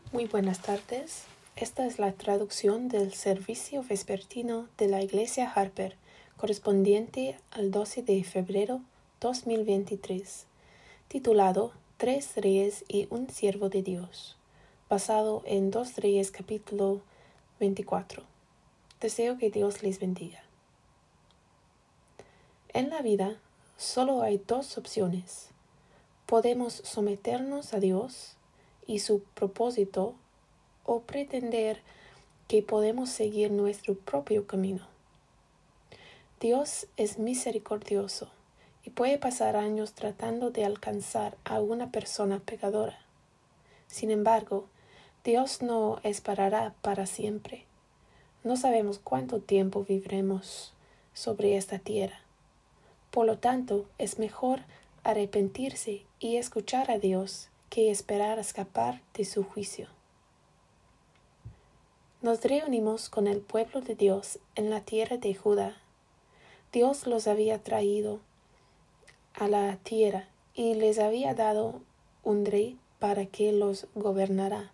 Muy buenas tardes. Esta es la traducción del servicio vespertino de la Iglesia Harper, correspondiente al 12 de febrero 2023, titulado Tres Reyes y un Siervo de Dios, basado en 2 Reyes capítulo 24. Deseo que Dios les bendiga. En la vida solo hay dos opciones. Podemos someternos a Dios y su propósito o pretender que podemos seguir nuestro propio camino. Dios es misericordioso y puede pasar años tratando de alcanzar a una persona pecadora. Sin embargo, Dios no esperará para siempre. No sabemos cuánto tiempo viviremos sobre esta tierra. Por lo tanto, es mejor arrepentirse y escuchar a Dios que esperar escapar de su juicio. Nos reunimos con el pueblo de Dios en la tierra de Judá. Dios los había traído a la tierra y les había dado un rey para que los gobernara.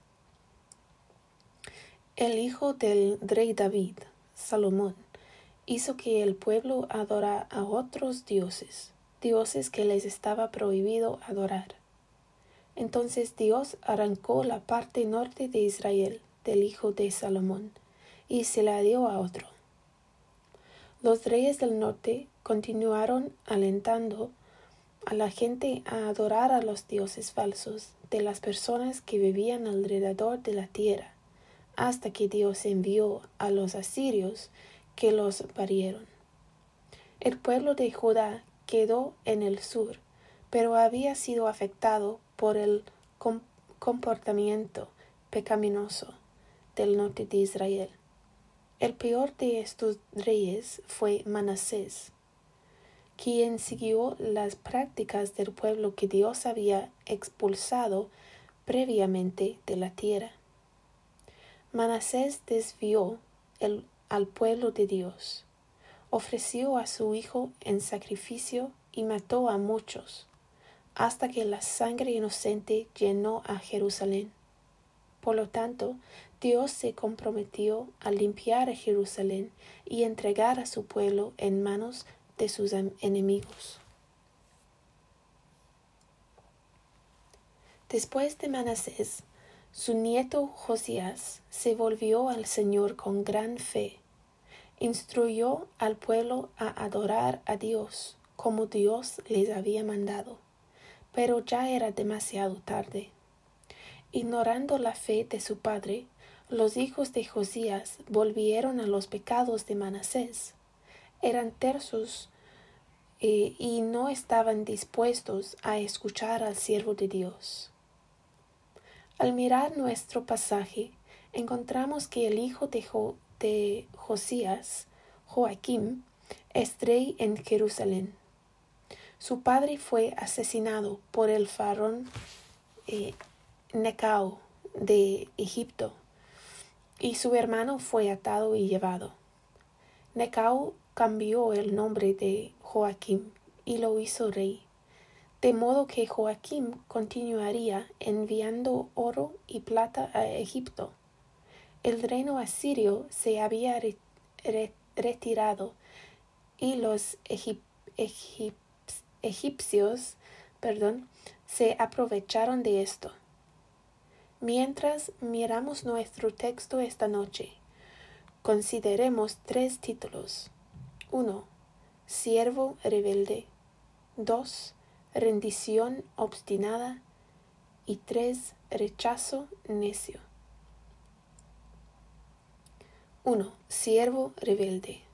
El hijo del rey David, Salomón, hizo que el pueblo adorara a otros dioses que les estaba prohibido adorar. Entonces Dios arrancó la parte norte de Israel del hijo de Salomón y se la dio a otro. Los reyes del norte continuaron alentando a la gente a adorar a los dioses falsos de las personas que vivían alrededor de la tierra, hasta que Dios envió a los asirios que los barrieron. El pueblo de Judá quedó en el sur, pero había sido afectado por el comportamiento pecaminoso del norte de Israel. El peor de estos reyes fue Manasés, quien siguió las prácticas del pueblo que Dios había expulsado previamente de la tierra. Manasés desvió al pueblo de Dios, ofreció a su hijo en sacrificio y mató a muchos, hasta que la sangre inocente llenó a Jerusalén. Por lo tanto, Dios se comprometió a limpiar a Jerusalén y entregar a su pueblo en manos de sus enemigos. Después de Manasés, su nieto Josías se volvió al Señor con gran fe. Instruyó al pueblo a adorar a Dios como Dios les había mandado, pero ya era demasiado tarde. Ignorando la fe de su padre, los hijos de Josías volvieron a los pecados de Manasés. Eran tercos y no estaban dispuestos a escuchar al siervo de Dios. Al mirar nuestro pasaje, encontramos que el hijo de Josías, Joaquim, es rey en Jerusalén. Su padre fue asesinado por el faraón Necao de Egipto, y su hermano fue atado y llevado. Necao cambió el nombre de Joaquim y lo hizo rey, de modo que Joaquim continuaría enviando oro y plata a Egipto. El reino asirio se había retirado y los egipcios se aprovecharon de esto. Mientras miramos nuestro texto esta noche, consideremos 3 títulos. 1. Siervo rebelde. 2. Rendición obstinada. Y 3. Rechazo necio. 1. Siervo rebelde.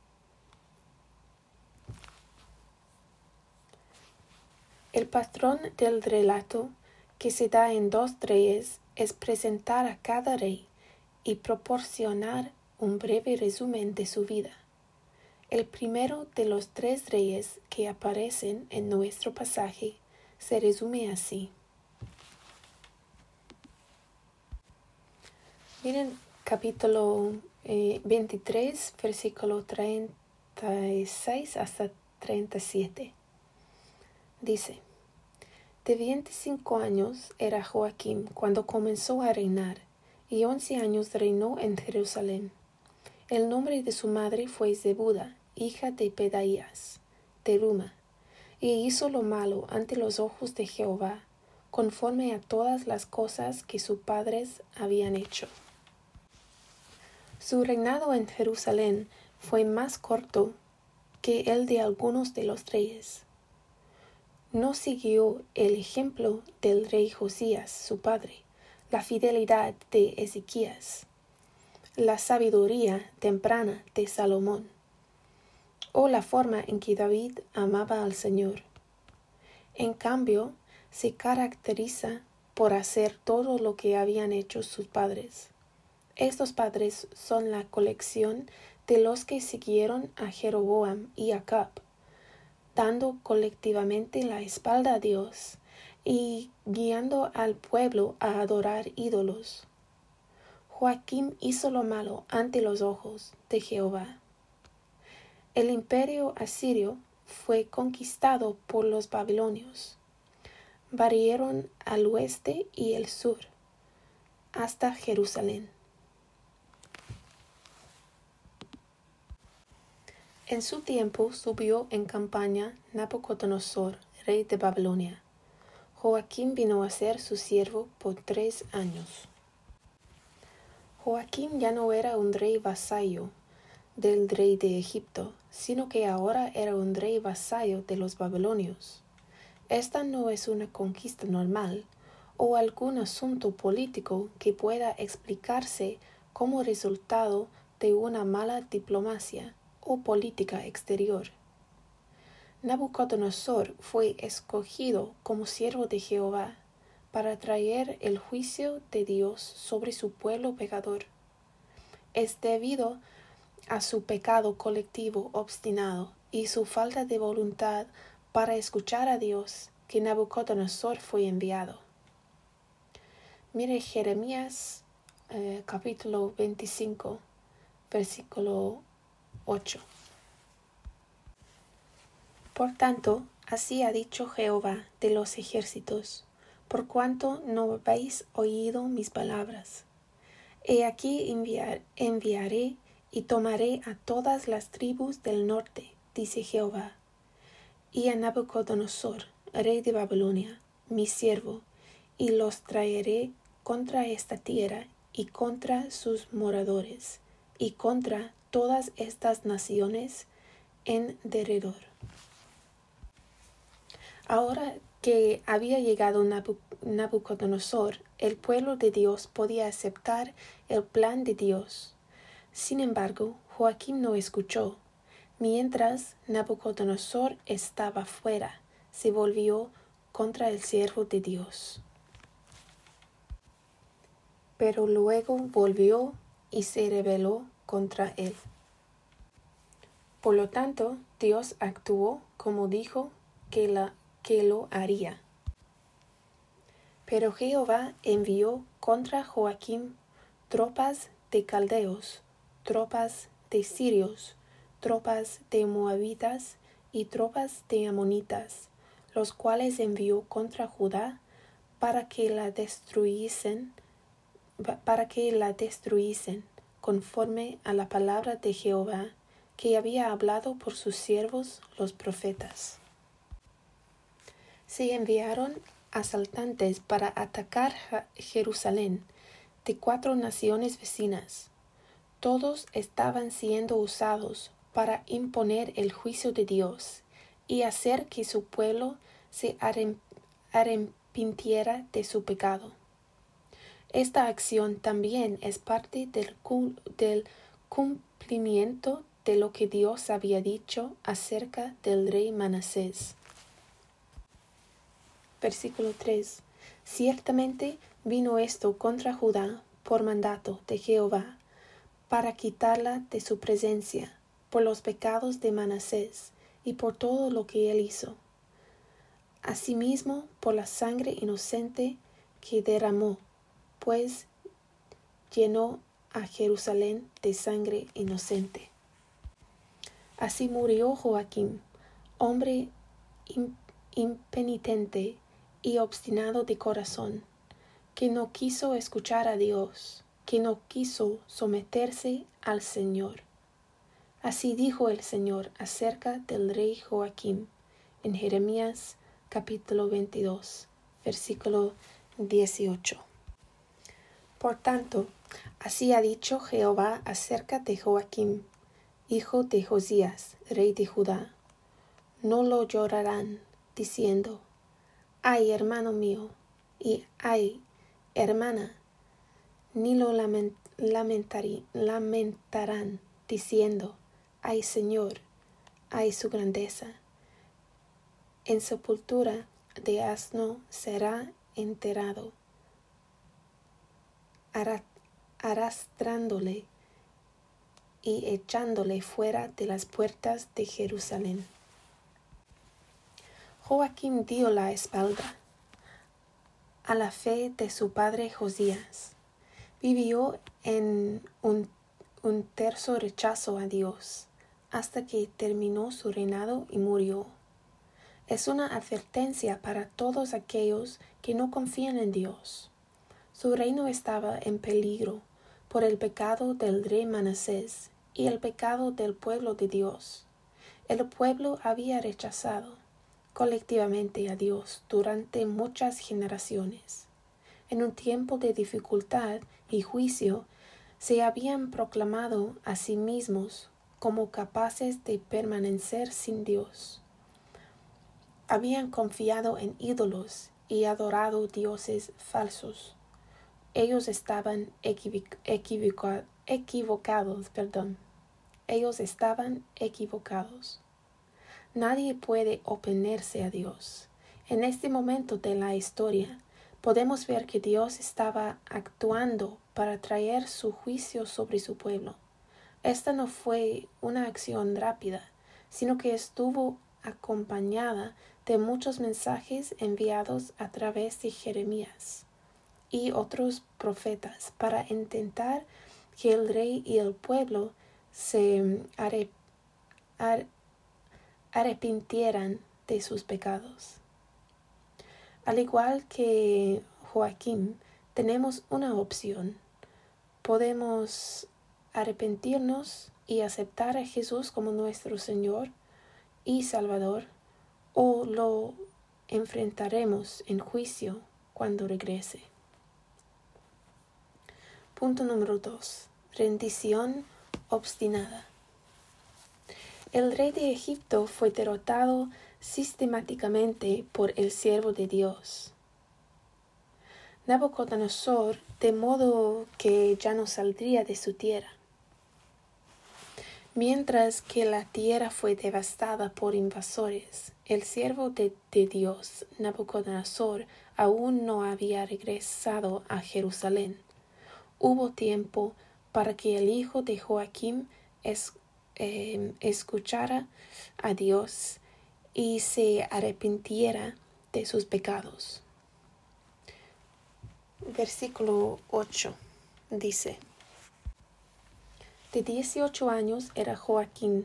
El patrón del relato que se da en 2 reyes es presentar a cada rey y proporcionar un breve resumen de su vida. El primero de los 3 reyes que aparecen en nuestro pasaje se resume así. Miren capítulo 23, versículo 36 hasta 37. Dice: De 25 años era Joaquim cuando comenzó a reinar, y 11 años reinó en Jerusalén. El nombre de su madre fue Zebuda, hija de Pedaías, de Ruma, y hizo lo malo ante los ojos de Jehová, conforme a todas las cosas que sus padres habían hecho. Su reinado en Jerusalén fue más corto que el de algunos de los reyes. No siguió el ejemplo del rey Josías, su padre, la fidelidad de Ezequías, la sabiduría temprana de Salomón, o la forma en que David amaba al Señor. En cambio, se caracteriza por hacer todo lo que habían hecho sus padres. Estos padres son la colección de los que siguieron a Jeroboam y a Acab, dando colectivamente la espalda a Dios y guiando al pueblo a adorar ídolos. Joaquim hizo lo malo ante los ojos de Jehová. El imperio asirio fue conquistado por los babilonios. Barrieron al oeste y el sur, hasta Jerusalén. En su tiempo subió en campaña Nabucodonosor, rey de Babilonia. Joaquim vino a ser su siervo por 3 años. Joaquim ya no era un rey vasallo del rey de Egipto, sino que ahora era un rey vasallo de los babilonios. Esta no es una conquista normal o algún asunto político que pueda explicarse como resultado de una mala diplomacia o política exterior. Nabucodonosor fue escogido como siervo de Jehová para traer el juicio de Dios sobre su pueblo pecador. Es debido a su pecado colectivo obstinado y su falta de voluntad para escuchar a Dios que Nabucodonosor fue enviado. Mire Jeremías capítulo 25, versículo 8. Por tanto, así ha dicho Jehová de los ejércitos, por cuanto no habéis oído mis palabras. He aquí enviaré y tomaré a todas las tribus del norte, dice Jehová, y a Nabucodonosor, rey de Babilonia, mi siervo, y los traeré contra esta tierra y contra sus moradores, y contra todas estas naciones en derredor. Ahora que había llegado Nabucodonosor, el pueblo de Dios podía aceptar el plan de Dios. Sin embargo, Joaquim no escuchó. Mientras Nabucodonosor estaba fuera, se volvió contra el siervo de Dios. Pero luego volvió y se rebeló contra él. Por lo tanto, Dios actuó como dijo que lo haría. Pero Jehová envió contra Joaquim tropas de caldeos, tropas de sirios, tropas de moabitas y tropas de amonitas, los cuales envió contra Judá para que la destruyesen conforme a la palabra de Jehová que había hablado por sus siervos los profetas. Se enviaron asaltantes para atacar Jerusalén de 4 naciones vecinas. Todos estaban siendo usados para imponer el juicio de Dios y hacer que su pueblo se arrepintiera de su pecado. Esta acción también es parte del cumplimiento de lo que Dios había dicho acerca del rey Manasés. Versículo 3. Ciertamente vino esto contra Judá por mandato de Jehová, para quitarla de su presencia, por los pecados de Manasés y por todo lo que él hizo. Asimismo, por la sangre inocente que derramó, pues llenó a Jerusalén de sangre inocente. Así murió Joaquim, hombre impenitente y obstinado de corazón, que no quiso escuchar a Dios, que no quiso someterse al Señor. Así dijo el Señor acerca del rey Joaquín en Jeremías capítulo 22, versículo 18. Por tanto, así ha dicho Jehová acerca de Joaquín, hijo de Josías, rey de Judá. No lo llorarán, diciendo, ay, hermano mío, y ay, hermana, ni lo lamentarán, diciendo, ay, Señor, ay, su grandeza. En sepultura de asno será enterrado, arrastrándole y echándole fuera de las puertas de Jerusalén. Joaquín dio la espalda a la fe de su padre Josías. Vivió en un terso rechazo a Dios hasta que terminó su reinado y murió. Es una advertencia para todos aquellos que no confían en Dios. Su reino estaba en peligro por el pecado del rey Manasés y el pecado del pueblo de Dios. El pueblo había rechazado colectivamente a Dios durante muchas generaciones. En un tiempo de dificultad y juicio, se habían proclamado a sí mismos como capaces de permanecer sin Dios. Habían confiado en ídolos y adorado dioses falsos. Ellos estaban equivocados. Ellos estaban equivocados. Nadie puede oponerse a Dios. En este momento de la historia, podemos ver que Dios estaba actuando para traer su juicio sobre su pueblo. Esta no fue una acción rápida, sino que estuvo acompañada de muchos mensajes enviados a través de Jeremías y otros profetas para intentar que el rey y el pueblo se arrepintieran de sus pecados. Al igual que Joaquín, tenemos una opción. Podemos arrepentirnos y aceptar a Jesús como nuestro Señor y Salvador, o lo enfrentaremos en juicio cuando regrese. Punto número 2. Rendición obstinada. El rey de Egipto fue derrotado sistemáticamente por el siervo de Dios, Nabucodonosor, de modo que ya no saldría de su tierra. Mientras que la tierra fue devastada por invasores, el siervo de Dios, Nabucodonosor, aún no había regresado a Jerusalén. Hubo tiempo para que el hijo de Joaquín escuchara a Dios y se arrepintiera de sus pecados. Versículo 8 dice: de 18 años era Joaquín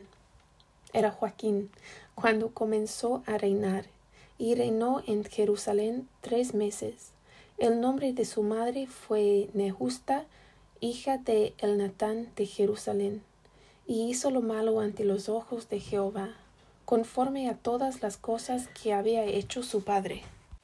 cuando comenzó a reinar, y reinó en Jerusalén 3 meses. El nombre de su madre fue Nehusta, hija de Elnatán de Jerusalén, y hizo lo malo ante los ojos de Jehová, conforme a todas las cosas que había hecho su padre.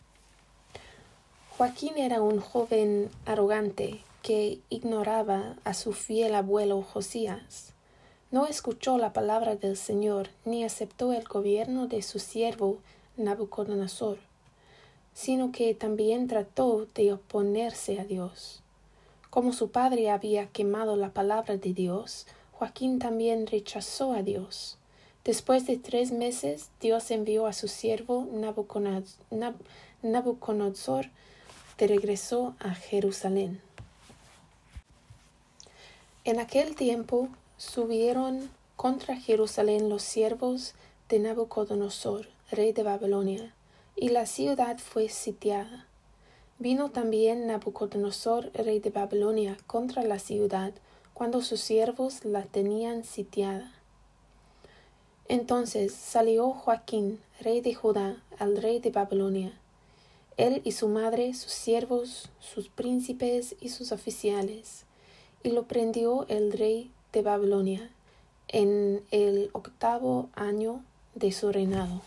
Joaquín era un joven arrogante que ignoraba a su fiel abuelo Josías. No escuchó la palabra del Señor ni aceptó el gobierno de su siervo Nabucodonosor, sino que también trató de oponerse a Dios. Como su padre había quemado la palabra de Dios, Joaquín también rechazó a Dios. Después de 3 meses, Dios envió a su siervo Nabucodonosor de regreso a Jerusalén. En aquel tiempo subieron contra Jerusalén los siervos de Nabucodonosor, rey de Babilonia, y la ciudad fue sitiada. Vino también Nabucodonosor, rey de Babilonia, contra la ciudad, cuando sus siervos la tenían sitiada. Entonces salió Joaquín, rey de Judá, al rey de Babilonia. él y su madre, sus siervos, sus príncipes y sus oficiales, y lo prendió el rey de Babilonia en el 8º año de su reinado.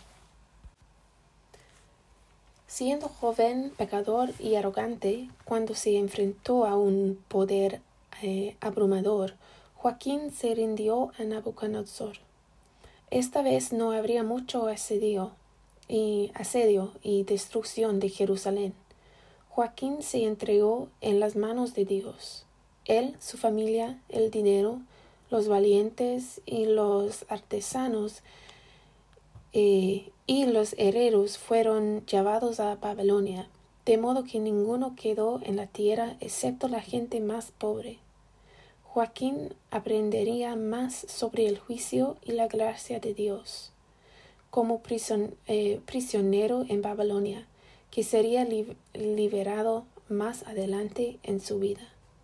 Siendo joven, pecador y arrogante, cuando se enfrentó a un poder abrumador, Joaquín se rindió a Nabucodonosor. Esta vez no habría mucho asedio y destrucción de Jerusalén. Joaquín se entregó en las manos de Dios. Él, su familia, el dinero, los valientes y los artesanos y los herreros fueron llevados a Babilonia, de modo que ninguno quedó en la tierra excepto la gente más pobre. Joaquín aprendería más sobre el juicio y la gracia de Dios como prisionero en Babilonia, que sería liberado más adelante en su vida.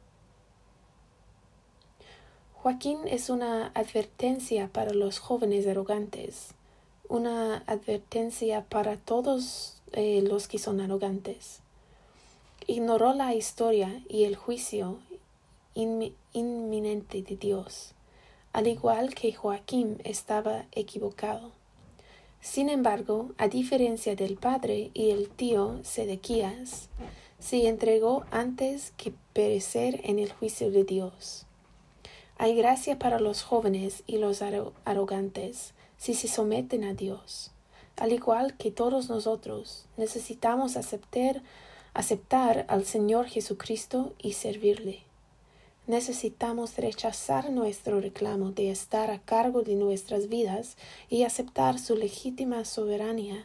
Joaquín es una advertencia para los jóvenes arrogantes, una advertencia para todos los que son arrogantes. Ignoró la historia y el juicio inminente de Dios, al igual que Joaquín estaba equivocado. Sin embargo, a diferencia del padre y el tío Sedequías, se entregó antes que perecer en el juicio de Dios. Hay gracia para los jóvenes y los arrogantes si se someten a Dios. Al igual que todos nosotros, necesitamos aceptar al Señor Jesucristo y servirle. Necesitamos rechazar nuestro reclamo de estar a cargo de nuestras vidas y aceptar su legítima soberanía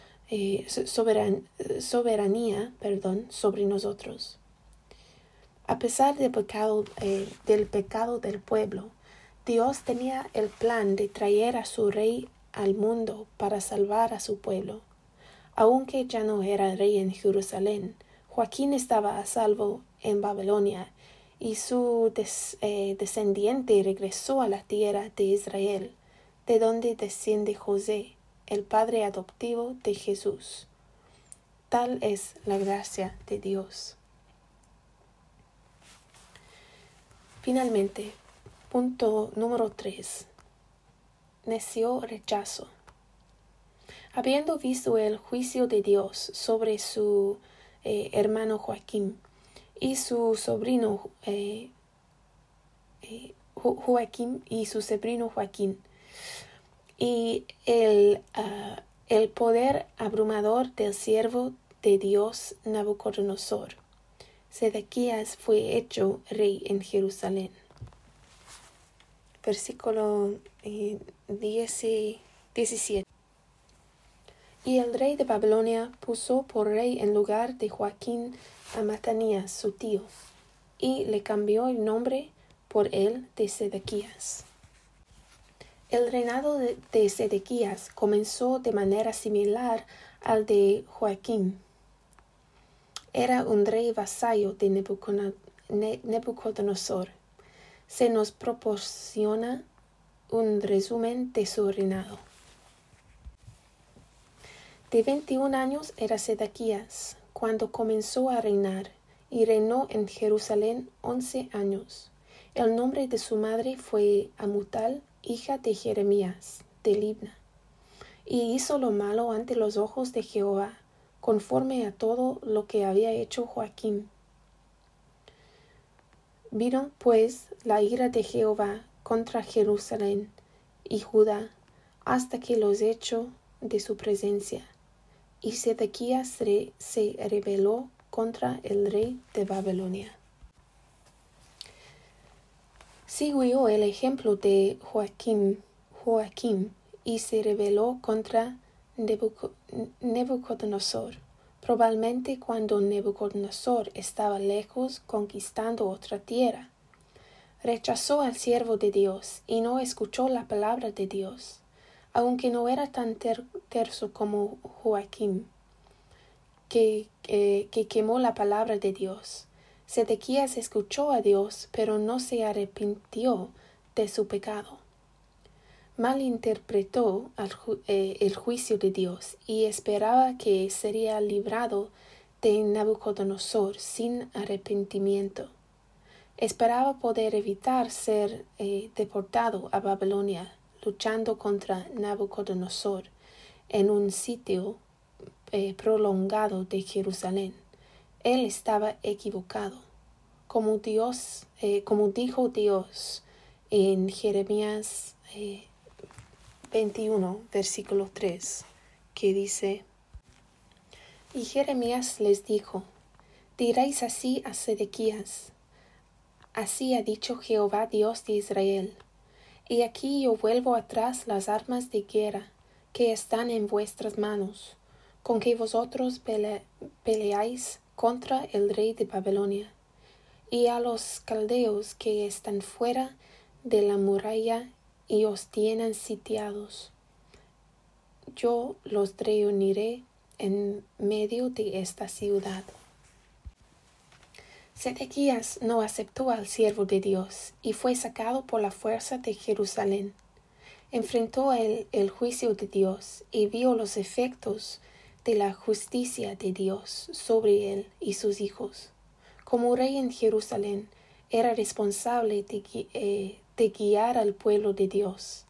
sobre nosotros. A pesar del pecado del pueblo, Dios tenía el plan de traer a su rey al mundo para salvar a su pueblo. Aunque ya no era rey en Jerusalén, Joaquín estaba a salvo en Babilonia, y su descendiente regresó a la tierra de Israel, de donde desciende José, el padre adoptivo de Jesús. Tal es la gracia de Dios. Finalmente, punto número 3. Necio rechazo. Habiendo visto el juicio de Dios sobre su hermano Joaquín y su sobrino Joaquín y su sobrino Joaquín, y el poder abrumador del siervo de Dios Nabucodonosor, Sedequías fue hecho rey en Jerusalén. Versículo 17. Y el rey de Babilonia puso por rey en lugar de Joaquín a Matanías, su tío, y le cambió el nombre por el de Sedequías. El reinado de Sedequías comenzó de manera similar al de Joaquín. Era un rey vasallo de Nabucodonosor. Se nos proporciona un resumen de su reinado. De 21 años era Sedequías cuando comenzó a reinar, y reinó en Jerusalén 11 años. El nombre de su madre fue Amutal, hija de Jeremías, de Libna. Y hizo lo malo ante los ojos de Jehová, conforme a todo lo que había hecho Joaquín. Vino pues la ira de Jehová contra Jerusalén y Judá, hasta que los echó de su presencia. Y Sedequías se rebeló contra el rey de Babilonia. Siguió el ejemplo de Joaquín y se rebeló contra Nabucodonosor, probablemente cuando Nabucodonosor estaba lejos conquistando otra tierra. Rechazó al siervo de Dios y no escuchó la palabra de Dios, aunque no era tan terso como Joaquín, que quemó la palabra de Dios. Sedequías escuchó a Dios, pero no se arrepintió de su pecado. Malinterpretó el juicio de Dios y esperaba que sería librado de Nabucodonosor sin arrepentimiento. Esperaba poder evitar ser deportado a Babilonia, luchando contra Nabucodonosor en un sitio prolongado de Jerusalén. Él estaba equivocado, como dijo Dios en Jeremías 21, versículo 3, que dice: Y Jeremías les dijo: Diréis así a Sedequías: Así ha dicho Jehová Dios de Israel: Y aquí yo vuelvo atrás las armas de guerra que están en vuestras manos, con que vosotros peleáis contra el rey de Babilonia, y a los caldeos que están fuera de la muralla y os tienen sitiados. Yo los reuniré en medio de esta ciudad. Sedequías no aceptó al siervo de Dios y fue sacado por la fuerza de Jerusalén. Enfrentó el juicio de Dios y vio los efectos de la justicia de Dios sobre él y sus hijos. Como rey en Jerusalén, era responsable de guiar al pueblo de Dios.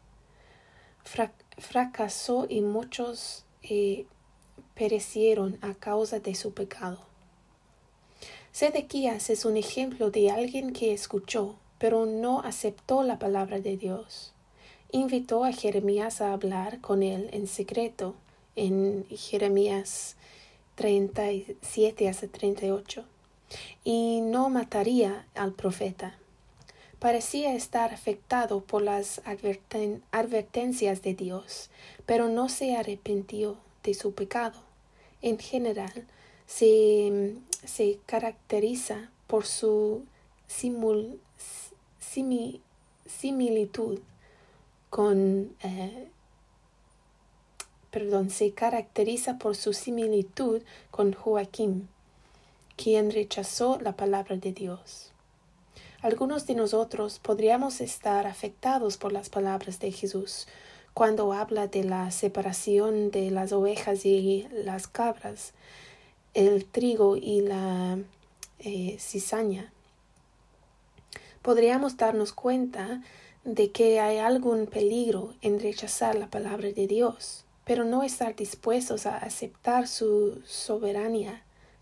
Fracasó y muchos perecieron a causa de su pecado. Sedequías es un ejemplo de alguien que escuchó, pero no aceptó la palabra de Dios. Invitó a Jeremías a hablar con él en secreto, en Jeremías 37 hasta 38, y no mataría al profeta. Parecía estar afectado por las advertencias de Dios, pero no se arrepintió de su pecado. En general, se caracteriza por su similitud con Joaquín, quien rechazó la palabra de Dios. Algunos de nosotros podríamos estar afectados por las palabras de Jesús cuando habla de la separación de las ovejas y las cabras, el trigo y la cizaña. Podríamos darnos cuenta de que hay algún peligro en rechazar la palabra de Dios, pero no estar dispuestos a aceptar su soberanía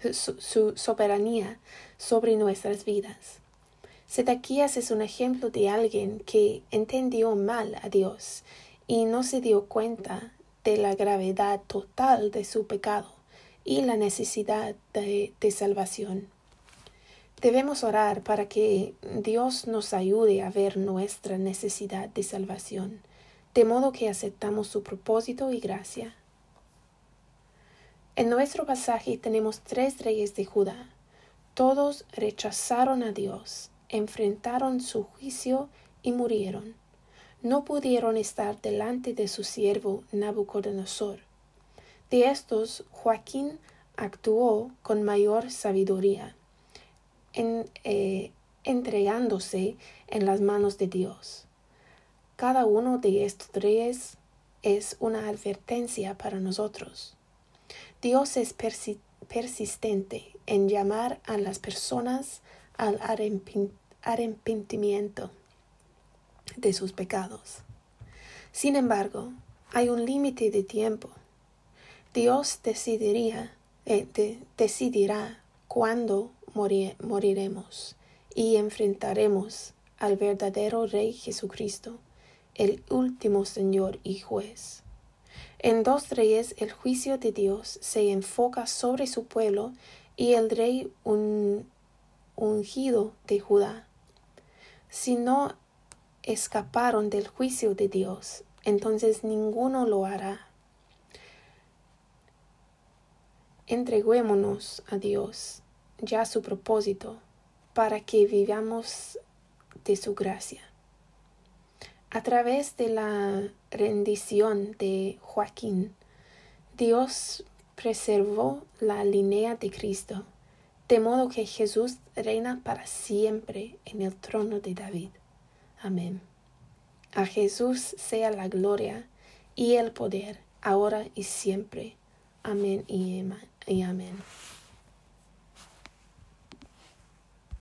sobre nuestras vidas. Sedequías es un ejemplo de alguien que entendió mal a Dios y no se dio cuenta de la gravedad total de su pecado y la necesidad de salvación. Debemos orar para que Dios nos ayude a ver nuestra necesidad de salvación, de modo que aceptamos su propósito y gracia. En nuestro pasaje tenemos 3 reyes de Judá. Todos rechazaron a Dios, enfrentaron su juicio y murieron. No pudieron estar delante de su siervo Nabucodonosor. De estos, Joaquín actuó con mayor sabiduría, entregándose en las manos de Dios. Cada uno de estos reyes es una advertencia para nosotros. Dios es persistente en llamar a las personas al arrepentimiento de sus pecados. Sin embargo, hay un límite de tiempo. Dios decidirá cuándo moriremos y enfrentaremos al verdadero Rey Jesucristo, el último Señor y Juez. En 2 Reyes el juicio de Dios se enfoca sobre su pueblo y el rey ungido de Judá. Si no escaparon del juicio de Dios, entonces ninguno lo hará. Entreguémonos a Dios, ya su propósito, para que vivamos de su gracia. A través de la rendición de Joaquín, Dios preservó la línea de Cristo, de modo que Jesús reina para siempre en el trono de David. Amén. A Jesús sea la gloria y el poder, ahora y siempre. Amén y amén.